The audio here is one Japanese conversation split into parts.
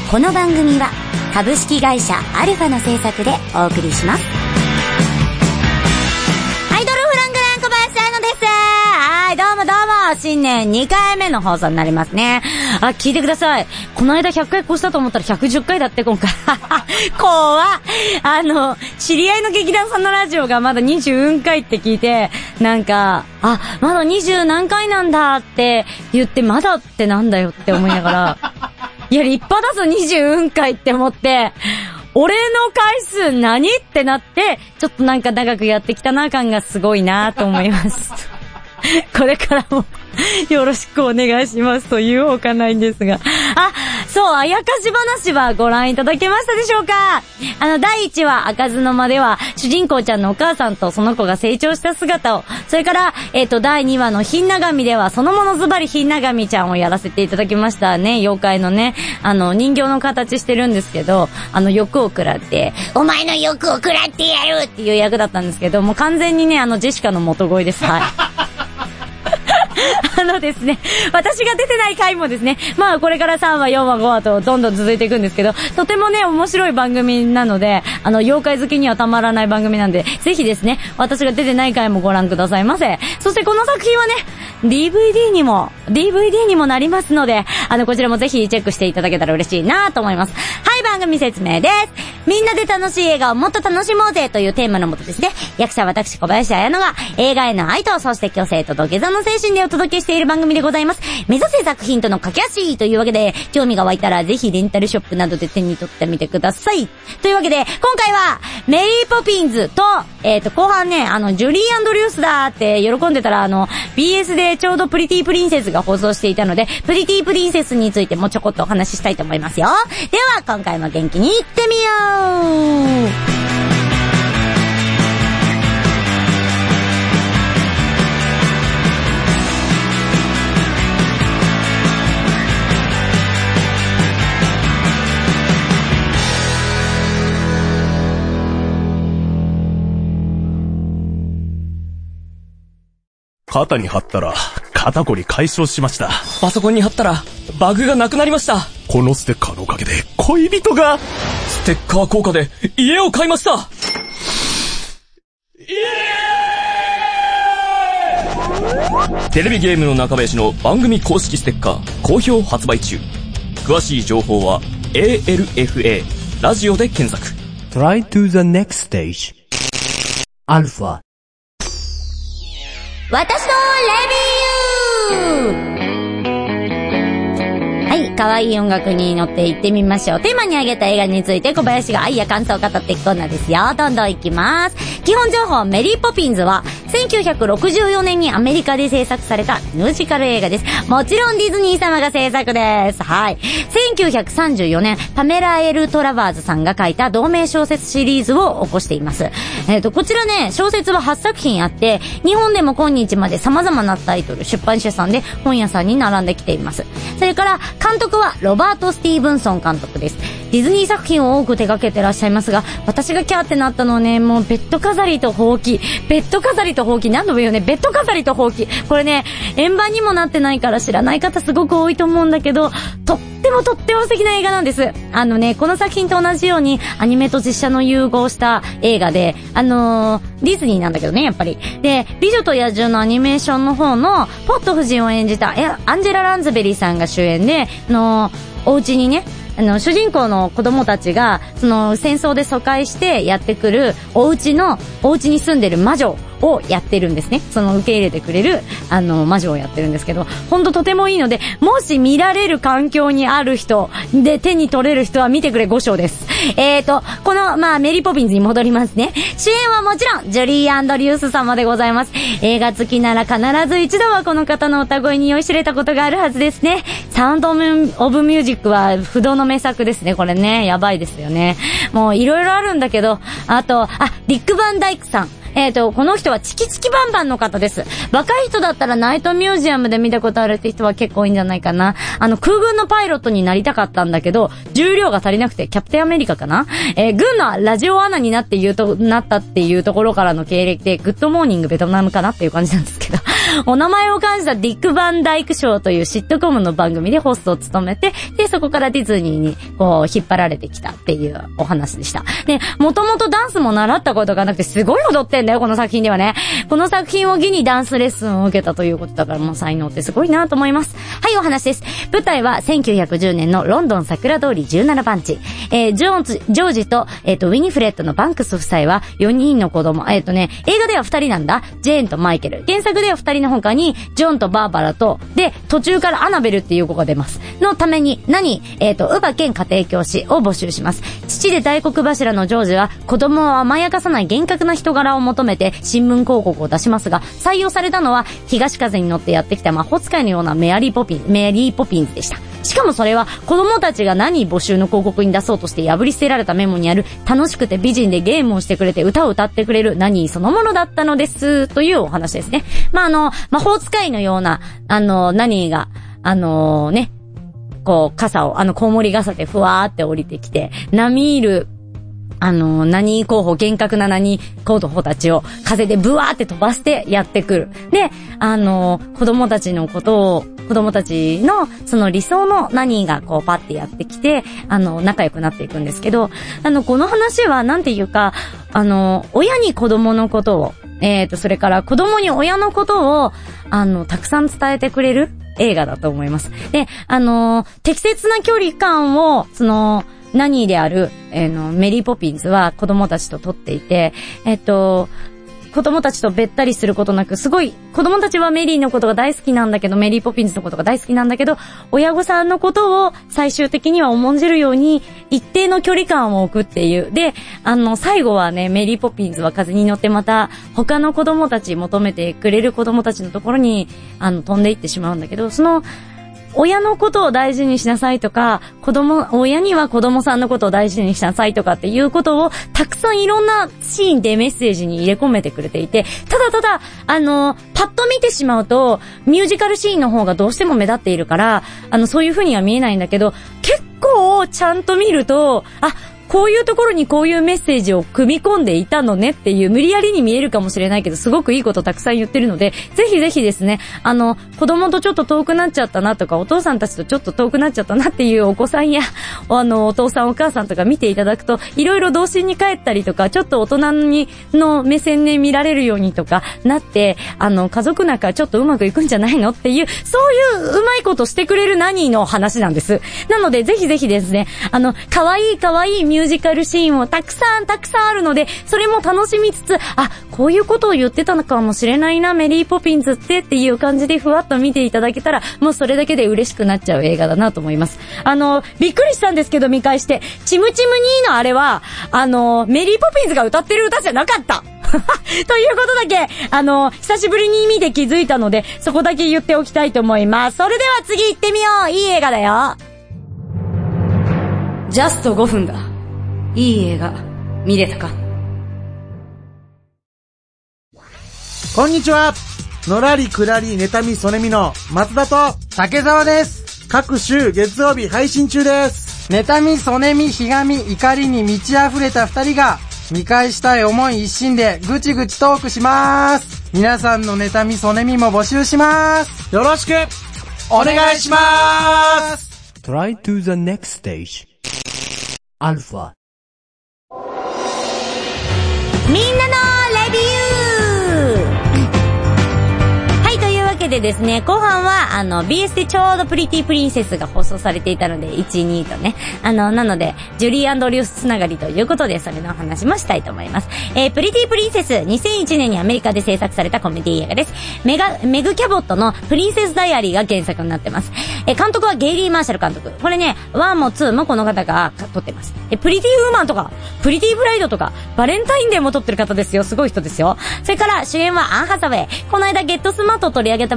この番組は株式会社アルファの制作でお送りします。はい、ドルフラングラン小林彩乃です。はい、どうもどうも、新年2回目の放送になりますね。あ、聞いてください。この間100回越したと思ったら110回だって今回。怖っ。知り合いの劇団さんのラジオがまだ20回って聞いて、なんか、あ、まだ20何回なんだって言って、まだってなんだよって思いながら、いや、立派だぞ20回って思って、俺の回数何ってなって、ちょっとなんか長くやってきたな感がすごいなと思います。これからもよろしくお願いしますというほかないんですが。あ、そう、あやかし話はご覧いただけましたでしょうか？第1話、開かずの間では、主人公ちゃんのお母さんとその子が成長した姿を、それから、第2話のひんな神では、そのものズバリひんな神ちゃんをやらせていただきましたね。妖怪のね、人形の形してるんですけど、欲を食らって、お前の欲を食らってやるっていう役だったんですけど、もう完全にね、ジェシカの元声です。はい。ですね、私が出てない回もですね、まあこれから3話、4話、5話とどんどん続いていくんですけど、とてもね、面白い番組なので、妖怪好きにはたまらない番組なんで、ぜひですね、私が出てない回もご覧くださいませ。そしてこの作品はね、DVD にもなりますので、こちらもぜひチェックしていただけたら嬉しいなと思います。はい、番組説明です。みんなで楽しい映画をもっと楽しもうぜというテーマのもとですね、役者私小林彩乃が映画への愛と、そして虚勢と土下座の精神でお届けしている番組でございます。目指せ作品との駆け足というわけで、興味が湧いたらぜひレンタルショップなどで手に取ってみてください。というわけで、今回はメリーポピンズと、後半ね、ジュリー&リュースだって喜んでたら、BS でちょうどプリティプリンセスが放送していたので、プリティプリンセスについてもちょこっとお話ししたいと思いますよ。では、今回も元気にいってみよう。 肩に貼ったら肩こり解消しました。 パソコンに貼ったらバグがなくなりました。 このステッカーのおかげで恋人が。 ステッカー効果で家を買いました。テレビゲームの中林の番組公式ステッカー好評発売中。詳しい情報は ALFA ラジオで検索。 Try to the next stage アルファ。 私のレビュー。はい、可愛い音楽に乗っていってみましょう。テーマに挙げた映画について小林が愛や感想を語っていくコーナーですよ。どんどんいきます。基本情報、メリーポピンズは1964年にアメリカで制作されたミュージカル映画です。もちろんディズニー様が制作です。はい。1934年、パメラ・エル・トラバーズさんが書いた同名小説シリーズを起こしています。こちらね、小説は8作品あって、日本でも今日まで様々なタイトル、出版社さんで本屋さんに並んできています。それから、監督はロバート・スティーブンソン監督です。ディズニー作品を多く手掛けてらっしゃいますが、私がキャーってなったのはね、もうベッド飾りとほうき。ベッド飾りとほうき、何度も言うよね。ベッド飾りとほうき。これね、円盤にもなってないから知らない方すごく多いと思うんだけど、とっても素敵な映画なんです。この作品と同じようにアニメと実写の融合した映画で、ディズニーなんだけどね、やっぱり。で、美女と野獣のアニメーションの方のポット夫人を演じたアンジェラ・ランズベリーさんが主演で、お家にね、主人公の子供たちが、戦争で疎開してやってくるお家に住んでる魔女をやってるんですね。受け入れてくれる、魔女をやってるんですけど、ほんととてもいいので、もし見られる環境にある人で手に取れる人は見てくれ5章です。この、メリーポピンズに戻りますね。主演はもちろん、ジュリー&リュース様でございます。映画好きなら必ず一度はこの方の歌声に酔いしれたことがあるはずですね。サウンドオブミュージックは不動の名作ですね。これね、やばいですよね。もういろいろあるんだけど、あと、ディック・バンダイクさん。 この人はチキチキバンバンの方です。若い人だったらナイトミュージアムで見たことあるって人は結構多いんじゃないかな。空軍のパイロットになりたかったんだけど、重量が足りなくてキャプテンアメリカかな、軍のラジオアナになったっていうところからの経歴で、グッドモーニングベトナムかなっていう感じなんですけど、お名前を冠したディック・バンダイクショーというシットコムの番組でホストを務めて、で、そこからディズニーにこう引っ張られてきたっていうお話でした。で、もともとダンスも習ったことがなくてすごい踊ってんだよ、この作品ではね。この作品を機にダンスレッスンを受けたということだから、もう才能ってすごいなと思います。はい、お話です。舞台は1910年のロンドン桜通り17番地。ジョージと、ウィニフレットのバンクス夫妻は4人の子供。映画では2人なんだ。ジェーンとマイケル。原作では2人の他に、ジョンとバーバラと、で、途中からアナベルっていう子が出ます。のために、乳母兼家庭教師を募集します。父で大黒柱のジョージは、子供を甘やかさない厳格な人柄を求めて、新聞広告を出しますが、採用されたのは、東風に乗ってやってきた魔法使いのようなメアリーポピンズでした。しかもそれは子供たちが何募集の広告に出そうとして破り捨てられたメモにある楽しくて美人でゲームをしてくれて歌を歌ってくれるナニーそのものだったのですというお話ですね。魔法使いのようなナニーがこう傘をコウモリ傘でふわーって降りてきて並みいる何候補、厳格な何候補たちを風でブワーって飛ばしてやってくる。で、子供たちのその理想の何がこうパッてやってきて、仲良くなっていくんですけど、この話はなんていうか、親に子供のことを、それから子供に親のことを、たくさん伝えてくれる映画だと思います。で、適切な距離感を、ナニーである、メリーポピンズは子供たちと撮っていて、子供たちとべったりすることなく、すごい、子供たちはメリーのことが大好きなんだけど、メリーポピンズのことが大好きなんだけど、親御さんのことを最終的には重んじるように、一定の距離感を置くっていう。で、最後はね、メリーポピンズは風に乗ってまた、他の子供たち、求めてくれる子供たちのところに、飛んでいってしまうんだけど、親のことを大事にしなさいとか、親には子供さんのことを大事にしなさいとかっていうことを、たくさんいろんなシーンでメッセージに入れ込めてくれていて、ただ、パッと見てしまうと、ミュージカルシーンの方がどうしても目立っているから、そういう風には見えないんだけど、結構ちゃんと見ると、こういうところにこういうメッセージを組み込んでいたのねっていう、無理やりに見えるかもしれないけど、すごくいいことたくさん言ってるので、ぜひぜひですね、子供とちょっと遠くなっちゃったなとか、お父さんたちとちょっと遠くなっちゃったなっていうお子さんや、お父さんお母さんとか見ていただくと、いろいろ童心に帰ったりとか、ちょっと大人の目線で見られるようにとかなって、家族仲ちょっとうまくいくんじゃないのっていう、そういううまいことしてくれるナニーの話なんです。なので、ぜひぜひですね、かわいいミュージカルシーンもたくさんあるので、それも楽しみつつ、こういうことを言ってたのかもしれないな、メリーポピンズっていう感じでふわっと見ていただけたら、もうそれだけで嬉しくなっちゃう映画だなと思います。びっくりしたんですけど、見返して、チムチムニーのあれは、メリーポピンズが歌ってる歌じゃなかったということだけ、久しぶりに見て気づいたので、そこだけ言っておきたいと思います。それでは次行ってみよう。いい映画だよ。ジャスト5分だ。いい映画見れたか？ こんにちは。のらりくらり妬みそねみの松田と竹澤です。 各週月曜日配信中です。 妬みそねみひがみ怒りに満ち溢れた二人が見返したい思い一心でぐちぐちトークします。皆さんの妬みそねみも募集します。 よろしくお願いします。 Try to the next stage. Alpha。 みんなのレビューはい、というわけでですね、後半はBS でちょうどプリティプリンセスが放送されていたので、1、2とね、なのでジュリー・アンドリュースつながりということで、それの話もしたいと思います。プリティプリンセス、2001年にアメリカで制作されたコメディ映画です。メグ・キャボットのプリンセスダイアリーが原作になってます。監督はゲイリー・マーシャル監督。これね、1も2もこの方が撮ってます。プリティウーマンとか、プリティブライドとか、バレンタインデーも撮ってる方ですよ。すごい人ですよ。それから主演はアン・ハサウェイ。この間ゲットスマートを取り上げた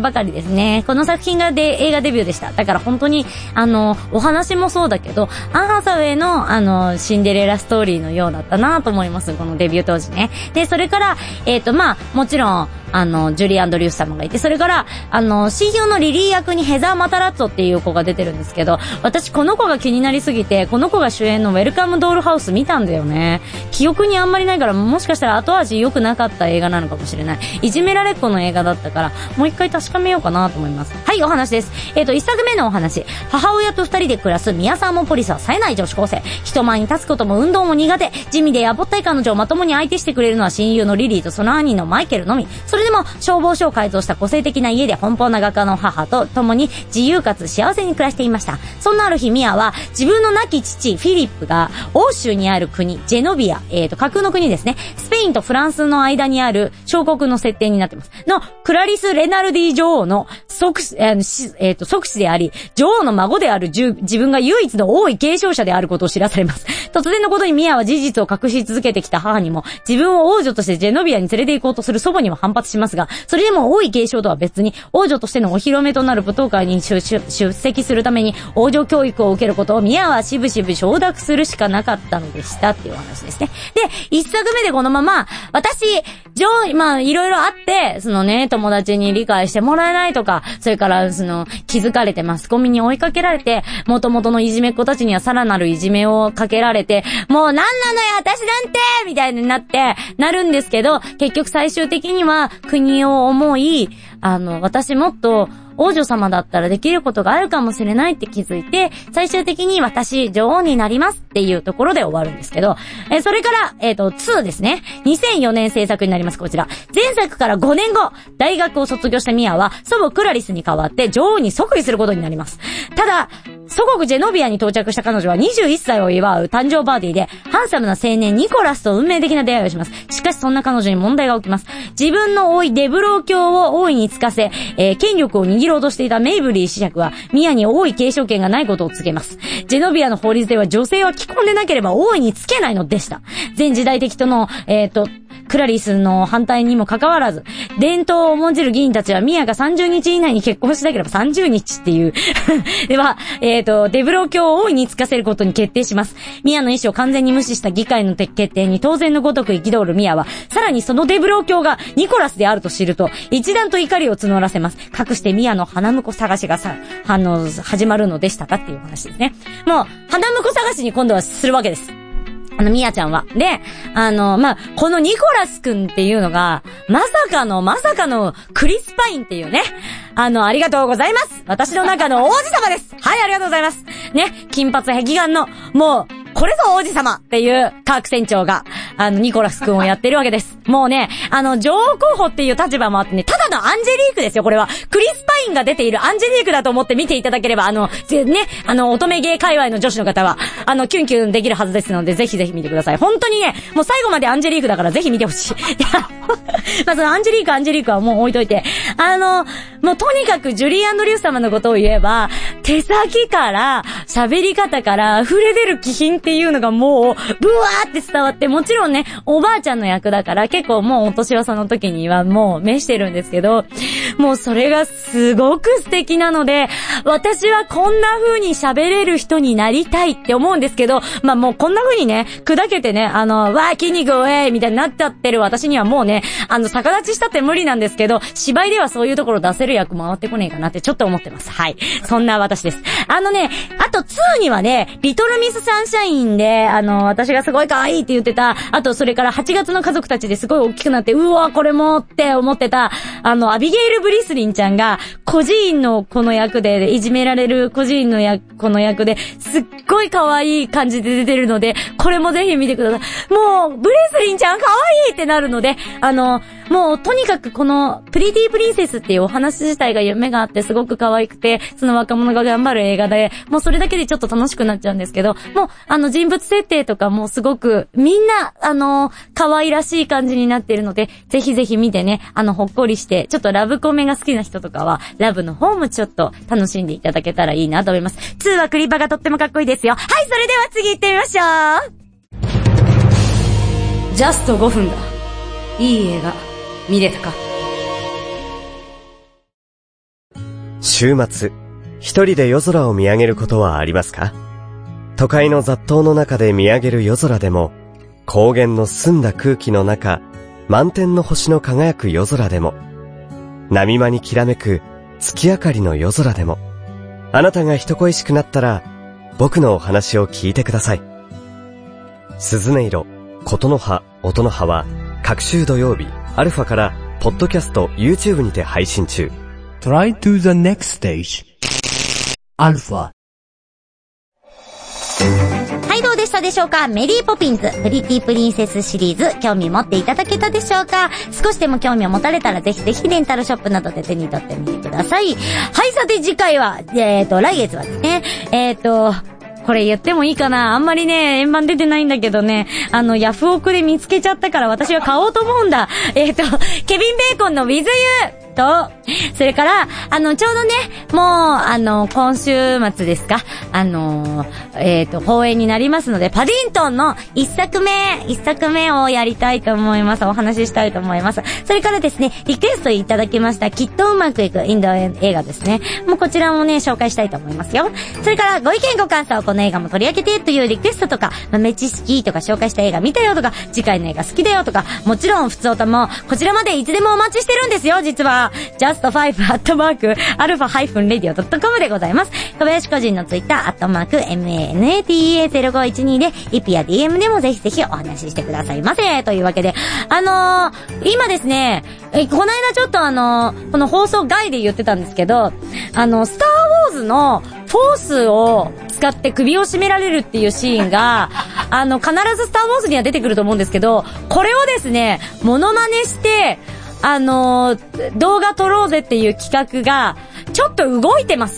ばかりですね。この作品が映画デビューでした。だから本当に、お話もそうだけど、アン・ハサウェイの、シンデレラストーリーのようだったなと思います。このデビュー当時ね。で、それから、もちろん、ジュリー・アンドリュース様がいて、それから、親友のリリー役にヘザー・マタラッツォっていう子が出てるんですけど、私この子が気になりすぎて、この子が主演のウェルカム・ドールハウス見たんだよね。記憶にあんまりないから、もしかしたら後味良くなかった映画なのかもしれない。いじめられっ子の映画だったから、もう一回確かめようかなと思います。はい、お話です。一作目のお話。母親と二人で暮らすミアサーモポリスは冴えない女子高生。人前に立つことも運動も苦手。地味でやぼったい彼女をまともに相手してくれるのは親友のリリーとその兄のマイケルのみ。それでも消防署を改造した個性的な家で奔放な画家の母と共に自由かつ幸せに暮らしていました。そんなある日、ミアは自分の亡き父フィリップが欧州にある国ジェノビア、架空の国ですね、スペインとフランスの間にある小国の設定になってますのクラリス・レナルディ女王の側子であり、女王の孫である自分が唯一の王位継承者であることを知らされます。突然のことにミアは事実を隠し続けてきた母にも、自分を王女としてジェノビアに連れて行こうとする祖母にも反発しますが、それでも王位継承とは別に王女としてのお披露目となる舞踏会に出席するために王女教育を受けることをミアはしぶしぶ承諾するしかなかったのでしたっていう話ですね。で、一作目でこのまま、私、いろいろあって、友達に理解してもらえないとか、それから、気づかれてマスコミに追いかけられて、元々のいじめっ子たちにはさらなるいじめをかけられて、もうなんなのよ私なんてみたいになるんですけど、結局最終的には国を思い、私もっと王女様だったらできることがあるかもしれないって気づいて、最終的に私女王になりますっていうところで終わるんですけど、それから、2ですね。2004年制作になります、こちら。前作から5年後、大学を卒業したミアは、祖母クラリスに代わって女王に即位することになります。ただ、祖国ジェノビアに到着した彼女は21歳を祝う誕生パーティーで、ハンサムな青年ニコラスと運命的な出会いをします。しかしそんな彼女に問題が起きます。自分の甥デブロー卿を王位につかせ、権力を握ろうとしていたメイブリー子爵は、ミアに王位継承権がないことを告げます。ジェノビアの法律では女性は既婚でなければ王位につけないのでした。全時代的との、クラリスの反対にもかかわらず、伝統を重んじる議員たちはミアが30日以内に結婚しなければ30日っていう。では、デブロー卿を王位につかせることに決定します。ミアの意思を完全に無視した議会の決定に当然のごとく憤るミアは、さらにそのデブロー卿がニコラスであると知ると、一段と怒りを募らせます。かくしてミアの花婿探しが始まるのでしたかっていう話ですね。もう、花婿探しに今度はするわけです。ミアちゃんは。で、このニコラスくんっていうのが、まさかのクリス・パインっていうね。ありがとうございます。私の中の王子様です。はい、ありがとうございます。ね、金髪壁眼の、もう、これぞ王子様っていうカーク船長が、ニコラスくんをやってるわけです。もうね、女王候補っていう立場もあってね、ただのアンジェリークですよ、これは。クリス・パインが出ているアンジェリークだと思って見ていただければ、乙女芸界隈の女子の方は、キュンキュンできるはずですので、ぜひぜひ見てください。本当にね、もう最後までアンジェリークだからぜひ見てほしい。そのアンジェリークはもう置いといて、もうとにかくジュリー・アンドリュース様のことを言えば、手先から、喋り方から溢れ出る気品っていうのがもう、ブワーって伝わって、もちろんね、おばあちゃんの役だから、結構もうお年はその時にはもう召してるんですけど、もうそれがすごく素敵なので、私はこんな風に喋れる人になりたいって思うんですけど、もうこんな風にね、砕けてね、筋肉をみたいになっちゃってる私にはもうね、逆立ちしたって無理なんですけど、芝居ではそういうところ出せる役回ってこねえかなってちょっと思ってます。はい。そんな私です。あと2にはね、リトルミスサンシャインで、私がすごい可愛いって言ってた、あとそれから8月の家族たちですごい大きくなって、うわ、これもって思ってた、アビゲイル・ブリスリンちゃんが、孤児院のこの役で、いじめられる孤児院のこの役で、すっごい可愛い感じで出てるので、これもぜひ見てください。もう、ブリスリンちゃん可愛いってなるので、もうとにかくこのプリティプリンセスっていうお話自体が夢があってすごく可愛くて、その若者が頑張る映画で、もうそれだけでちょっと楽しくなっちゃうんですけど、もう人物設定とかもすごくみんな可愛らしい感じになっているので、ぜひぜひ見てね、ほっこりして、ちょっとラブコメが好きな人とかはラブの方もちょっと楽しんでいただけたらいいなと思います。2はクリパがとってもかっこいいですよ。はい、それでは次行ってみましょう。ジャスト5分だ。いい映画見れたか？ 週末、一人で夜空を見上げることはありますか？都会の雑踏の中で見上げる夜空でも、高原の澄んだ空気の中、満天の星の輝く夜空でも、波間にきらめく月明かりの夜空でも、あなたが人恋しくなったら、僕のお話を聞いてください。鈴音色、琴の葉、音の葉は、各週土曜日、アルファから、ポッドキャスト、YouTube にて配信中。 Try to the next stage. アルファ。 はい、どうでしたでしょうか？メリーポピンズ、プリティプリンセスシリーズ、興味持っていただけたでしょうか？少しでも興味を持たれたら、ぜひぜひレンタルショップなどで手に取ってみてください。はい、さて次回は、来月はですね、これ言ってもいいかな？あんまりね、円盤出てないんだけどね、ヤフオクで見つけちゃったから私は買おうと思うんだ。ケビン・ベーコンの With You! と、それから、ちょうどね、もう、今週末ですか、放映になりますので、パディントンの一作目をやりたいと思います。お話ししたいと思います。それからですね、リクエストいただきました、きっとうまくいくインド映画ですね。もうこちらもね、紹介したいと思いますよ。それから、ご意見ご感想、この映画も取り上げてというリクエストとか、豆知識とか紹介した映画見たよとか、次回の映画好きだよとか、もちろん普通歌も、こちらまでいつでもお待ちしてるんですよ、実は。just5@alpha-radio.com でございます。小林個人のツイッター、@manata0512 で、イピや DM でもぜひぜひお話ししてくださいませ。というわけで、今ですね、この間ちょっとこの放送外で言ってたんですけど、スターウォーズのフォースを使って首を絞められるっていうシーンが、必ずスターウォーズには出てくると思うんですけど、これをですね、モノマネして、動画撮ろうぜっていう企画が、ちょっと動いてます。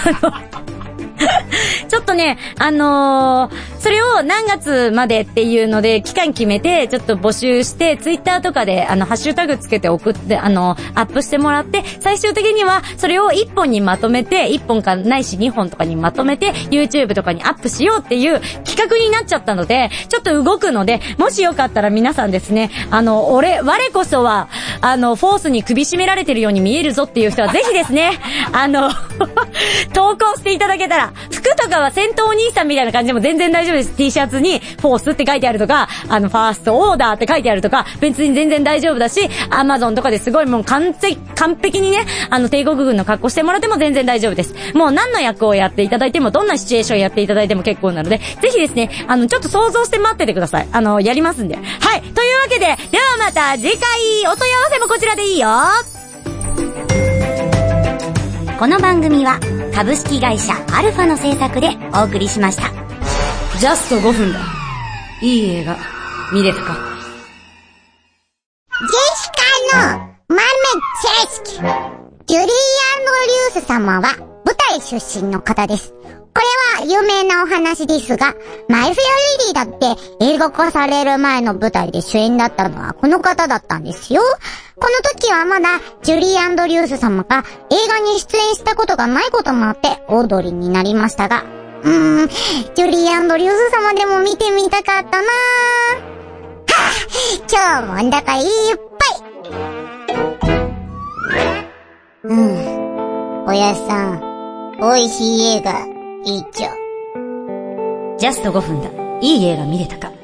ちょっとね、それを何月までっていうので期間決めてちょっと募集して、ツイッターとかでハッシュタグつけて送って、アップしてもらって、最終的にはそれを1本にまとめて、1本かないし2本とかにまとめて YouTube とかにアップしようっていう企画になっちゃったので、ちょっと動くので、もしよかったら皆さんですね、我こそはフォースに首絞められてるように見えるぞっていう人はぜひですね、投稿していただけたら、服とかは戦闘お兄さんみたいな感じでも全然大丈夫です。T シャツにフォースって書いてあるとか、ファーストオーダーって書いてあるとか、別に全然大丈夫だし、Amazon とかですごいもう完璧にね、帝国軍の格好してもらっても全然大丈夫です。もう何の役をやっていただいても、どんなシチュエーションやっていただいても結構なので、ぜひですね、ちょっと想像して待っててください。やりますんで。はい。というわけで、ではまた次回、お問い合わせもこちらでいいよ。この番組は株式会社アルファの制作でお送りしました。ジャスト5分だ。いい映画見れたか？ ジェシカの豆知識。ジュリー&リュース様は舞台出身の方です。これは有名なお話ですが、マイ・フェア・レディだって映画化される前の舞台で主演だったのはこの方だったんですよ。この時はまだジュリー&リュース様が映画に出演したことがないこともあってオードリーになりましたが、ジュリー&リュース様でも見てみたかったなぁ。今日もんだかいっぱい。おやっさん、美味しい映画いいっちょ。 ジャスト5分だ。いい映画見れたか？